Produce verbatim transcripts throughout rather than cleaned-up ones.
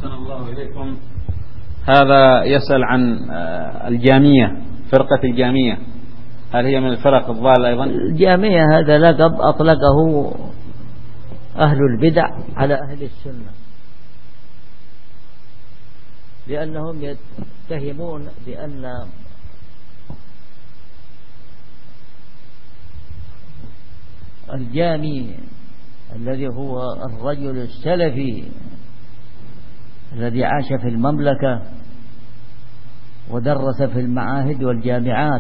أحسن الله إليكم. هذا يسأل عن الجامية، فرقة الجامية، هل هي من الفرق الضالة أيضا؟ الجامية هذا لقب أطلقه أهل البدع على أهل السنة، لأنهم يتهمون بأن الجامي الذي هو الرجل السلفي الذي عاش في المملكة ودرس في المعاهد والجامعات،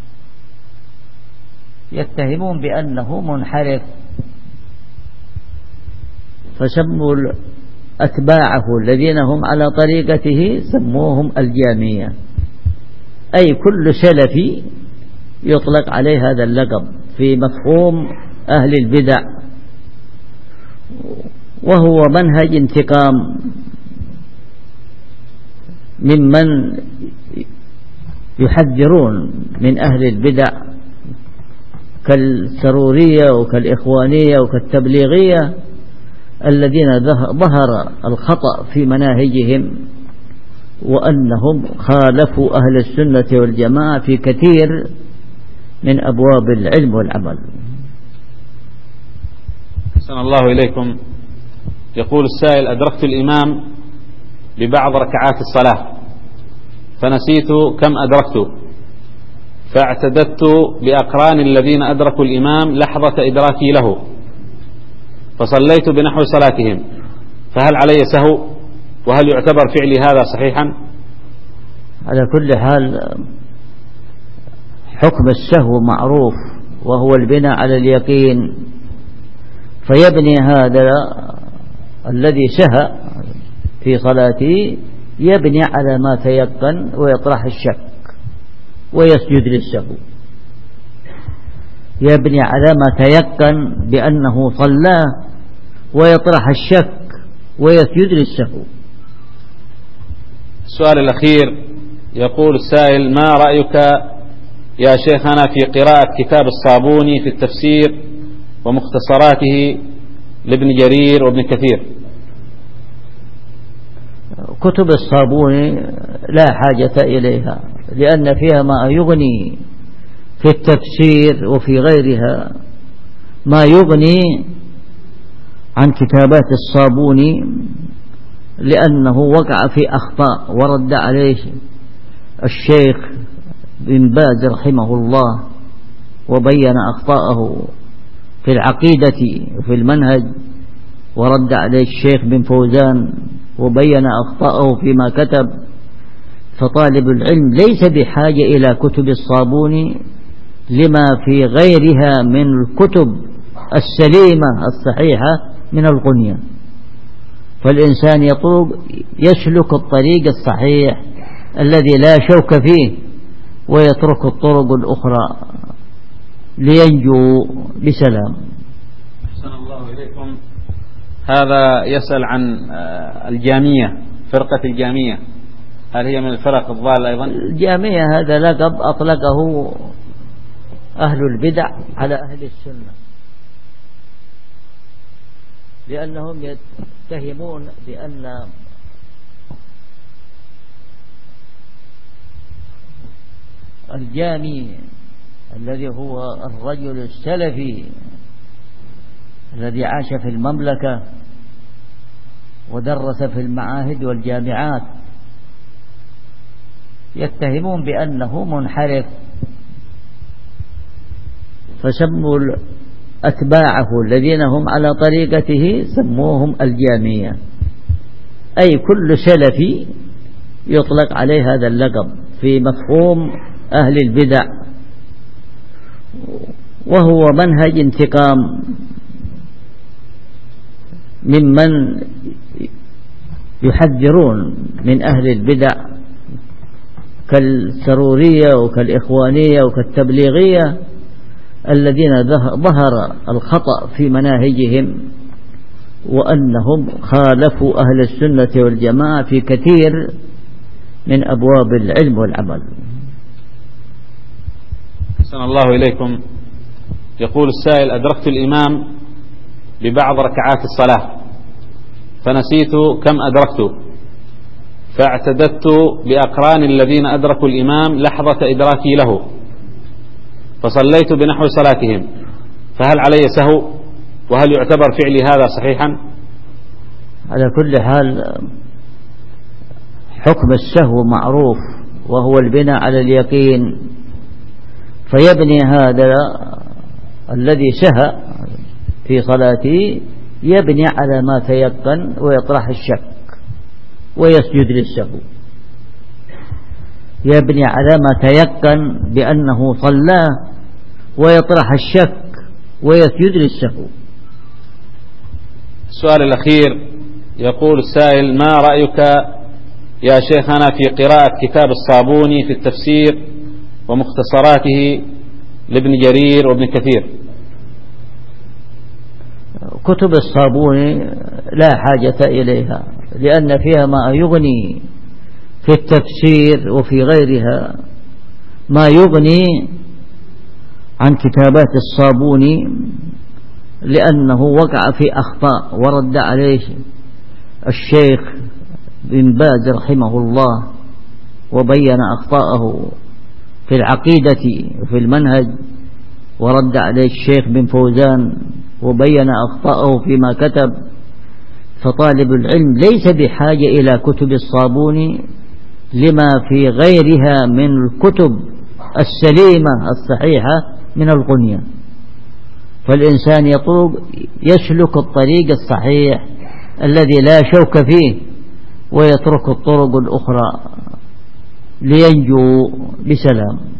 يتهمون بأنه منحرف، فسموا أتباعه الذين هم على طريقته سموهم الجامية، أي كل سلفي يطلق عليه هذا اللقب في مفهوم أهل البدع، وهو منهج انتقام ممن يحذرون من أهل البدع كالسرورية وكالإخوانية وكالتبليغية الذين ظهر الخطأ في مناهجهم، وأنهم خالفوا أهل السنة والجماعة في كثير من أبواب العلم والعمل. أحسن الله إليكم. يقول السائل: أدركت الإمام ببعض ركعات الصلاة فنسيت كم أدركت، فاعتددت بأقران الذين أدركوا الإمام لحظة إدراكي له، فصليت بنحو صلاتهم، فهل علي سهو؟ وهل يعتبر فعلي هذا صحيحا؟ على كل حال حكم السهو معروف، وهو البناء على اليقين، فيبني هذا الذي سهى في صلاته يبني على ما تيقن ويطرح الشك ويسجد للسهو، يبني على ما تيقن بأنه صلى ويطرح الشك ويسجد للسهو. السؤال الأخير، يقول السائل: ما رأيك يا شيخنا في قراءة كتاب الصابوني في التفسير ومختصراته لابن جرير وابن كثير؟ كتب الصابوني لا حاجة إليها، لأن فيها ما يغني في التفسير وفي غيرها ما يغني عن كتابات الصابوني، لأنه وقع في أخطاء ورد عليه الشيخ بن باز رحمه الله وبين أخطاءه في العقيدة وفي المنهج، ورد عليه الشيخ بن فوزان وبين أخطاءه فيما كتب. فطالب العلم ليس بحاجة إلى كتب الصابوني لما في غيرها من الكتب السليمة الصحيحة من الغنية، فالإنسان يطلب يسلك الطريق الصحيح الذي لا شوك فيه ويترك الطرق الأخرى لينجو بسلام. أحسن الله إليكم. هذا يسأل عن الجامية، فرقة الجامية، هل هي من الفرق الضالة أيضا؟ الجامية هذا لقب أطلقه أهل البدع على أهل السنة، لأنهم يتهمون بأن الجامي الذي هو الرجل السلفي الذي عاش في المملكة ودرس في المعاهد والجامعات، يتهمون بأنه منحرف، فسموا أتباعه الذين هم على طريقته سموهم الجامية، أي كل سلفي يطلق عليه هذا اللقب في مفهوم أهل البدع، وهو منهج انتقام ممن يحذرون من أهل البدع كالسرورية وكالإخوانية وكالتبليغية الذين ظهر الخطأ في مناهجهم، وأنهم خالفوا أهل السنة والجماعة في كثير من أبواب العلم والعمل. أحسن الله إليكم. يقول السائل: أدركت الإمام ببعض ركعات الصلاة فنسيت كم أدركت، فاعتددت بأقران الذين أدركوا الإمام لحظة إدراكي له فصليت بنحو صلاتهم، فهل علي سهو؟ وهل يعتبر فعلي هذا صحيحا؟ على كل حال حكم السهو معروف، وهو البناء على اليقين، فيبني هذا الذي سهى في صلاته يبني على ما تيقن ويطرح الشك ويسجد للسهو. يبني على ما تيقن بأنه صلى ويطرح الشك ويسجد للسهو. السؤال الأخير يقول السائل: ما رأيك يا شيخنا في قراءة كتاب الصابوني في التفسير ومختصراته لابن جرير وابن كثير؟ كتب الصابوني لا حاجة إليها، لأن فيها ما يغني في التفسير وفي غيرها ما يغني عن كتابات الصابوني، لأنه وقع في أخطاء ورد عليه الشيخ بن باز رحمه الله وبين أخطاءه في العقيدة وفي المنهج، ورد عليه الشيخ بن فوزان وبين أخطاءه فيما كتب. فطالب العلم ليس بحاجة إلى كتب الصابوني لما في غيرها من الكتب السليمة الصحيحة من الغنية، فالإنسان يطلب يسلك الطريق الصحيح الذي لا شوك فيه ويترك الطرق الأخرى لينجو بسلام.